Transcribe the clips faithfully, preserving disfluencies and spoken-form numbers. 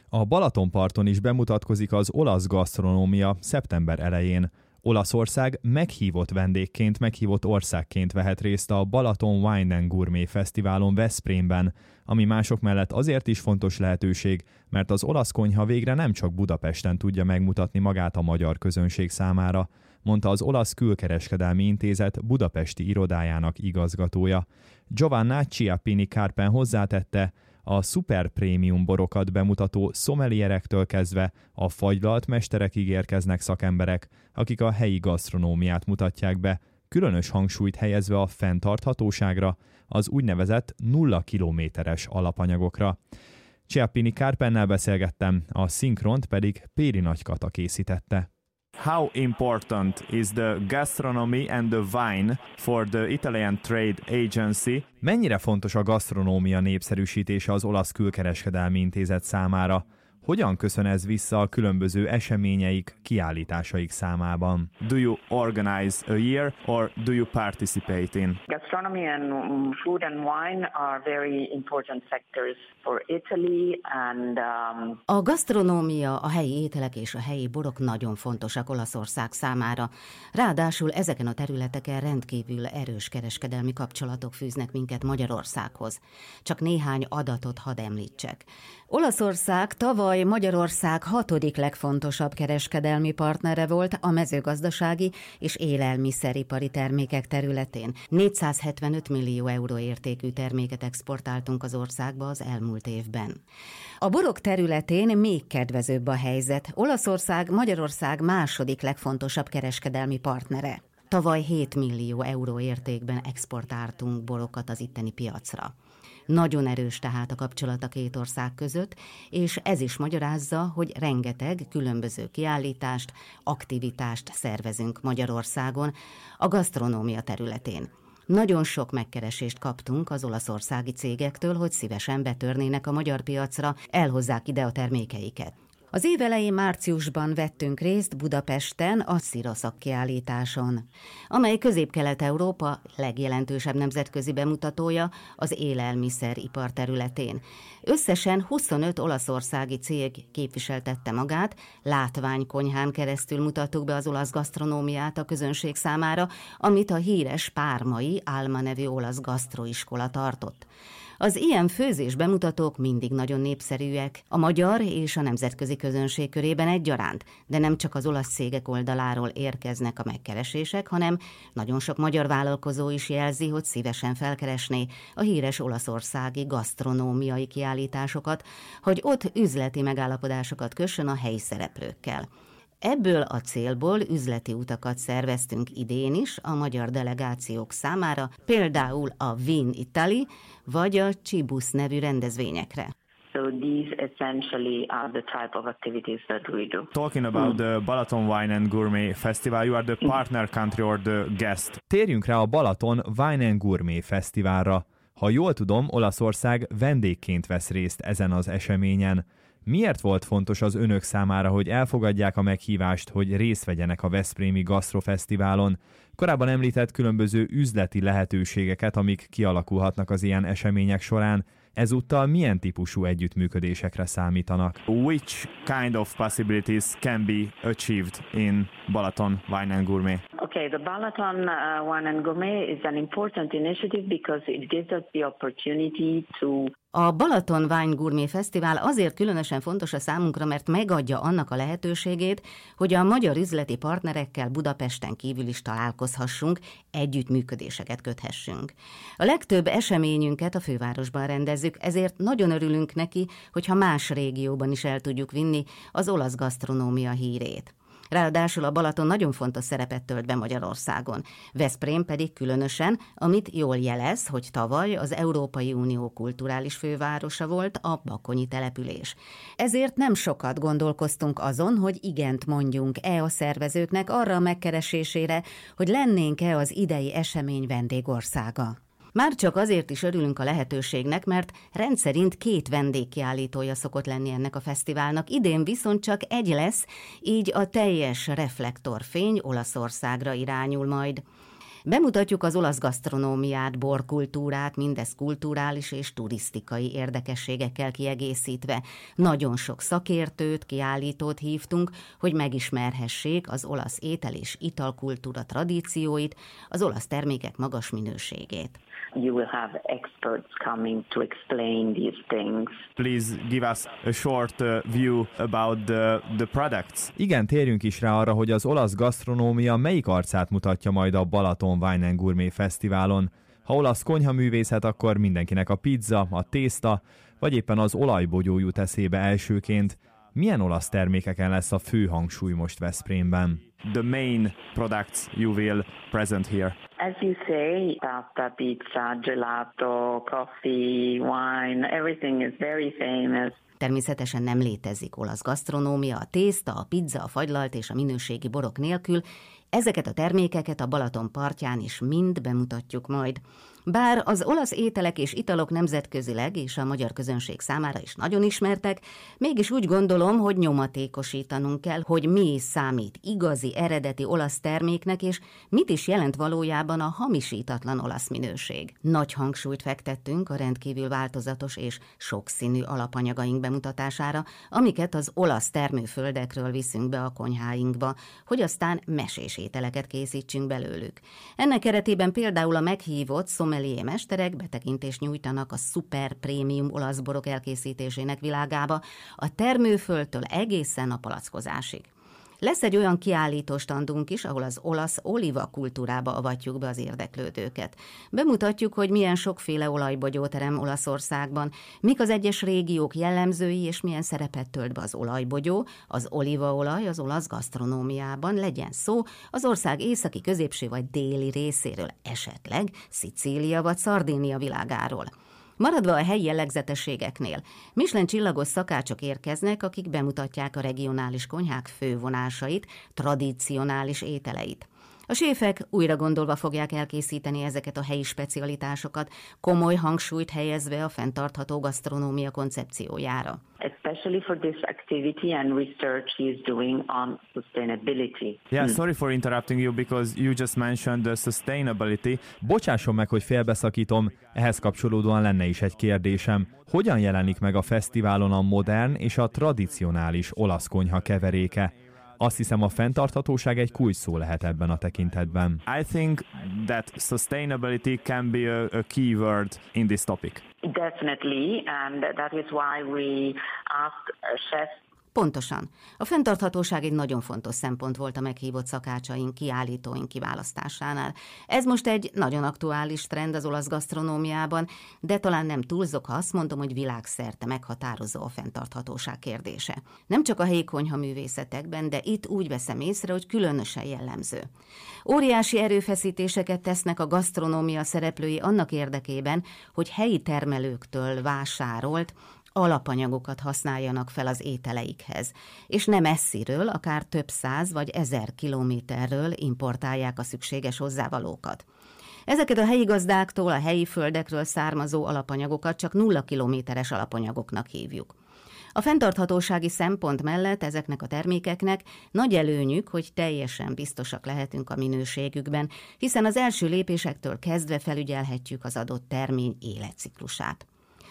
A Balatonparton is bemutatkozik az olasz gasztronómia szeptember elején. Olaszország meghívott vendégként, meghívott országként vehet részt a Balaton Wine and Gourmet Fesztiválon Veszprémben, ami mások mellett azért is fontos lehetőség, mert az olasz konyha végre nem csak Budapesten tudja megmutatni magát a magyar közönség számára, mondta az Olasz Külkereskedelmi Intézet budapesti irodájának igazgatója. Giovanna Ciappini Carpen hozzátette, a szuper prémium borokat bemutató szommelierektől kezdve a fagylalt mesterekig érkeznek szakemberek, akik a helyi gasztronómiát mutatják be, különös hangsúlyt helyezve a fenntarthatóságra, az úgynevezett nulla kilométeres alapanyagokra. Ciappini Carpennel beszélgettem, a szinkront pedig Péri Nagykata készítette. How important is the gastronomy and the wine for the Italian Trade Agency? Mennyire fontos a gasztronómia népszerűsítése az Olasz Külkereskedelmi Intézet számára? Hogyan köszön ez vissza a különböző eseményeik, kiállításaik számában? Do you organize a year or do you participate in? Gastronomy and food and wine are very important sectors for Italy and um... A gasztronómia, a helyi ételek és a helyi borok nagyon fontosak Olaszország számára. Ráadásul ezeken a területeken rendkívül erős kereskedelmi kapcsolatok fűznek minket Magyarországhoz. Csak néhány adatot hadd említsek. Olaszország tavaly Magyarország hatodik legfontosabb kereskedelmi partnere volt a mezőgazdasági és élelmiszeripari termékek területén. négyszázhetvenöt millió euró értékű terméket exportáltunk az országba az elmúlt évben. A borok területén még kedvezőbb a helyzet. Olaszország Magyarország második legfontosabb kereskedelmi partnere. Tavaly hét millió euró értékben exportáltunk borokat az itteni piacra. Nagyon erős tehát a kapcsolat a két ország között, és ez is magyarázza, hogy rengeteg különböző kiállítást, aktivitást szervezünk Magyarországon a gasztronómia területén. Nagyon sok megkeresést kaptunk az olaszországi cégektől, hogy szívesen betörnének a magyar piacra, elhozzák ide a termékeiket. Az év elején márciusban vettünk részt Budapesten a Sziroszak kiállításon, amely Közép-Kelet-Európa legjelentősebb nemzetközi bemutatója az élelmiszeripar területén. Összesen huszonöt olaszországi cég képviseltette magát, látványkonyhán keresztül mutattuk be az olasz gasztronómiát a közönség számára, amit a híres pármai Alma nevű olasz gasztroiskola tartott. Az ilyen főzés bemutatók mindig nagyon népszerűek, a magyar és a nemzetközi közönség körében egyaránt, de nem csak az olasz cégek oldaláról érkeznek a megkeresések, hanem nagyon sok magyar vállalkozó is jelzi, hogy szívesen felkeresné a híres olaszországi gasztronómiai kiállításokat, hogy ott üzleti megállapodásokat kössön a helyi szereplőkkel. Ebből a célból üzleti utakat szerveztünk idén is a magyar delegációk számára, például a Vin Italy vagy a Cibus nevű rendezvényekre. So these essentially are the type of activities that we do. Talking about the Balaton Wine and Gourmet Festival, you are the partner country or the guest. Térjünk rá a Balaton Wine and Gourmet Fesztiválra. Ha jól tudom, Olaszország vendégként vesz részt ezen az eseményen. Miért volt fontos az önök számára, hogy elfogadják a meghívást, hogy részt vegyenek a Veszprémi Gasztrofesztiválon? Korábban említett különböző üzleti lehetőségeket, amik kialakulhatnak az ilyen események során. Ezúttal milyen típusú együttműködésekre számítanak? Which kind of possibilities can be achieved in Balaton Wine and Gourmet? Okay, the Balaton uh, Wine and Gourmet is an important initiative because it gives us the opportunity to A Balaton Wine Gourmet Fesztivál azért különösen fontos a számunkra, mert megadja annak a lehetőségét, hogy a magyar üzleti partnerekkel Budapesten kívül is találkozhassunk, együttműködéseket köthessünk. A legtöbb eseményünket a fővárosban rendezzük, ezért nagyon örülünk neki, hogyha más régióban is el tudjuk vinni az olasz gasztronómia hírét. Ráadásul a Balaton nagyon fontos szerepet tölt be Magyarországon. Veszprém pedig különösen, amit jól jelez, hogy tavaly az Európai Unió kulturális fővárosa volt a bakonyi település. Ezért nem sokat gondolkoztunk azon, hogy igent mondjunk-e a szervezőknek arra a megkeresésére, hogy lennénk-e az idei esemény vendégországa. Már csak azért is örülünk a lehetőségnek, mert rendszerint két vendégkiállítója szokott lenni ennek a fesztiválnak, idén viszont csak egy lesz, így a teljes reflektorfény Olaszországra irányul majd. Bemutatjuk az olasz gasztronómiát, borkultúrát, mindez kulturális és turisztikai érdekességekkel kiegészítve. Nagyon sok szakértőt, kiállítót hívtunk, hogy megismerhessék az olasz étel- és italkultúra tradícióit, az olasz termékek magas minőségét. You will have experts coming to explain these things. Please give us a short uh, view about the, the products. Igen, térjünk is rá arra, hogy az olasz gasztronómia melyik arcát mutatja majd a Balaton Wine and Gourmet Fesztiválon. Ha olasz konyhaművészet, akkor mindenkinek a pizza, a tészta, vagy éppen az olajbogyó jut eszébe elsőként. Milyen olasz termékeken lesz a fő hangsúly most Veszprémben? The main products you will present here. As you say, pasta, pizza, gelato, coffee, wine, everything is very famous. Természetesen nem létezik olasz gasztronómia, a tészta, a pizza, a fagylalt és a minőségi borok nélkül. Ezeket a termékeket a Balaton partján is mind bemutatjuk majd. Bár az olasz ételek és italok nemzetközileg és a magyar közönség számára is nagyon ismertek, mégis úgy gondolom, hogy nyomatékosítanunk kell, hogy mi is számít igazi, eredeti olasz terméknek, és mit is jelent valójában a hamisítatlan olasz minőség. Nagy hangsúlyt fektettünk a rendkívül változatos és sokszínű alapanyagaink bemutatására, amiket az olasz termőföldekről viszünk be a konyháinkba, hogy aztán mesés ételeket készítsünk belőlük. Ennek keretében például a meghívott szomelié mesterek betekintést nyújtanak a szuper prémium olasz borok elkészítésének világába, a termőföldtől egészen a palackozásig. Lesz egy olyan kiállító standunk is, ahol az olasz oliva kultúrába avatjuk be az érdeklődőket. Bemutatjuk, hogy milyen sokféle olajbogyó terem Olaszországban, mik az egyes régiók jellemzői, és milyen szerepet tölt be az olajbogyó, az olívaolaj az olasz gasztronómiában, legyen szó az ország északi, középső vagy déli részéről, esetleg Szicília vagy Szardínia világáról. Maradva a helyi jellegzetességeknél, Michelin csillagos szakácsok érkeznek, akik bemutatják a regionális konyhák fővonásait, tradicionális ételeit. A séfek újra gondolva fogják elkészíteni ezeket a helyi specialitásokat, komoly hangsúlyt helyezve a fenntartható gasztronómia koncepciójára. Especially for this activity and research he is doing on sustainability. Yeah, sorry for interrupting you because you just mentioned the sustainability. Bocsásson meg, hogy félbeszakítom, ehhez kapcsolódóan lenne is egy kérdésem. Hogyan jelenik meg a fesztiválon a modern és a tradicionális olasz konyha keveréke? Azt hiszem, a fenntarthatóság egy kulcsszó lehet ebben a tekintetben. I think that sustainability can be a, a key word in this topic. Definitely, and that is why we asked chefs. Pontosan. A fenntarthatóság egy nagyon fontos szempont volt a meghívott szakácsaink, kiállítóink kiválasztásánál. Ez most egy nagyon aktuális trend az olasz gasztronómiában, de talán nem túlzok, ha azt mondom, hogy világszerte meghatározó a fenntarthatóság kérdése. Nem csak a helyi konyhaművészetekben, de itt úgy veszem észre, hogy különösen jellemző. Óriási erőfeszítéseket tesznek a gasztronómia szereplői annak érdekében, hogy helyi termelőktől vásárolt, alapanyagokat használjanak fel az ételeikhez, és nem messziről, akár több száz vagy ezer kilométerről importálják a szükséges hozzávalókat. Ezeket a helyi gazdáktól, a helyi földekről származó alapanyagokat csak nulla kilométeres alapanyagoknak hívjuk. A fenntarthatósági szempont mellett ezeknek a termékeknek nagy előnyük, hogy teljesen biztosak lehetünk a minőségükben, hiszen az első lépésektől kezdve felügyelhetjük az adott termény életciklusát.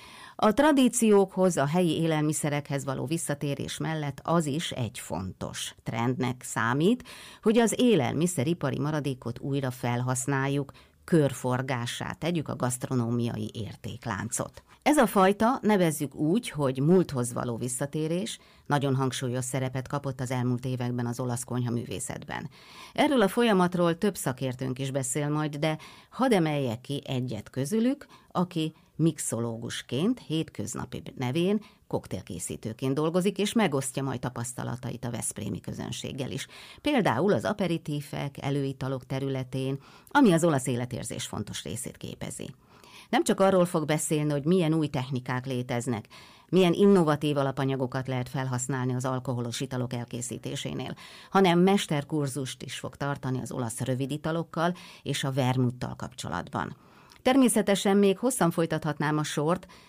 A tradíciókhoz, a helyi élelmiszerekhez való visszatérés mellett az is egy fontos trendnek számít, hogy az élelmiszeripari maradékot újra felhasználjuk, körforgássá tegyük a gasztronómiai értékláncot. Ez a fajta, nevezzük úgy, hogy múlthoz való visszatérés, nagyon hangsúlyos szerepet kapott az elmúlt években az olasz konyhaművészetben. Erről a folyamatról több szakértőnk is beszél majd, de hadd emeljek ki egyet közülük, aki mixológusként, hétköznapi nevén, koktélkészítőként dolgozik, és megosztja majd tapasztalatait a veszprémi közönséggel is. Például az aperitívek, előitalok területén, ami az olasz életérzés fontos részét képezi. Nem csak arról fog beszélni, hogy milyen új technikák léteznek, milyen innovatív alapanyagokat lehet felhasználni az alkoholos italok elkészítésénél, hanem mesterkurzust is fog tartani az olasz röviditalokkal és a vermuttal kapcsolatban. Természetesen még hosszan folytathatnám a sort,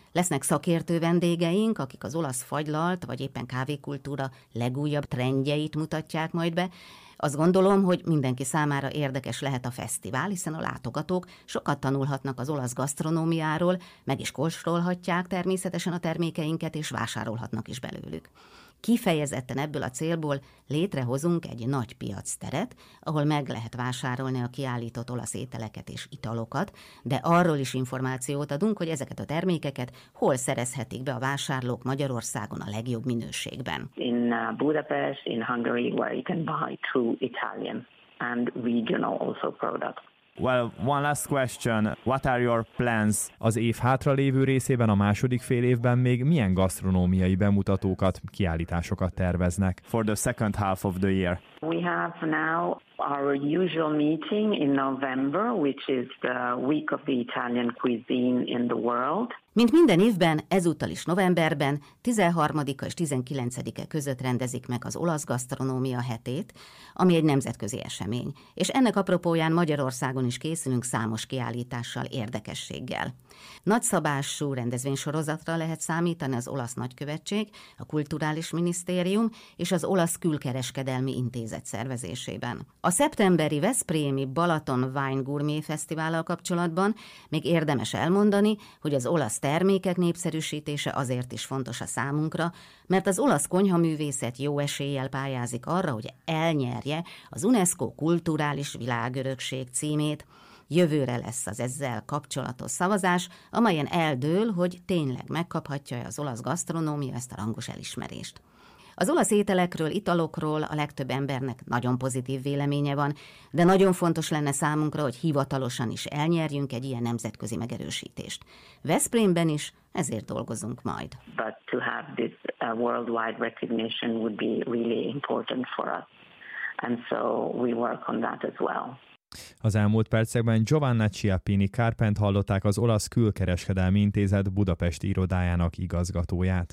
Lesznek szakértő vendégeink, akik az olasz fagylalt, vagy éppen kávékultúra legújabb trendjeit mutatják majd be. Azt gondolom, hogy mindenki számára érdekes lehet a fesztivál, hiszen a látogatók sokat tanulhatnak az olasz gasztronómiáról, meg is kóstolhatják természetesen a termékeinket, és vásárolhatnak is belőlük. Kifejezetten ebből a célból létrehozunk egy nagy piacteret, ahol meg lehet vásárolni a kiállított olasz ételeket és italokat, de arról is információt adunk, hogy ezeket a termékeket hol szerezhetik be a vásárlók Magyarországon a legjobb minőségben. In Budapest, in Hungary, where you can buy true Italian and regional also products. Well, one last question. What are your plans? Az év hátralévő részében, a második fél évben még milyen gasztronómiai bemutatókat, kiállításokat terveznek? For the second half of the year. We have now our usual meeting in November, which is the week of the Italian cuisine in the world. Mint minden évben, ezúttal is novemberben, tizenharmadika és tizenkilencedike között rendezik meg az olasz gasztronómia hetét, ami egy nemzetközi esemény, és ennek apropóján Magyarországon is készülünk számos kiállítással, érdekességgel. Nagyszabású rendezvénysorozatra lehet számítani az olasz nagykövetség, a Kulturális Minisztérium és az Olasz Külkereskedelmi Intézet szervezésében. A szeptemberi veszprémi Balaton Wine Gourmet Fesztivállal kapcsolatban még érdemes elmondani, hogy az olasz termékek népszerűsítése azért is fontos a számunkra, mert az olasz konyhaművészet jó eséllyel pályázik arra, hogy elnyerje az UNESCO kulturális világörökség címét. Jövőre lesz az ezzel kapcsolatos szavazás, amelyen eldől, hogy tényleg megkaphatja az olasz gasztronómia ezt a rangos elismerést. Az olasz ételekről, italokról a legtöbb embernek nagyon pozitív véleménye van, de nagyon fontos lenne számunkra, hogy hivatalosan is elnyerjünk egy ilyen nemzetközi megerősítést. Veszprémben is ezért dolgozunk majd. But to have this uh, worldwide recognition would be really important for us. And so we work on that as well. Az elmúlt percekben Giovanna Ciappini Carpent hallották, az Olasz Külkereskedelmi Intézet budapesti irodájának igazgatóját.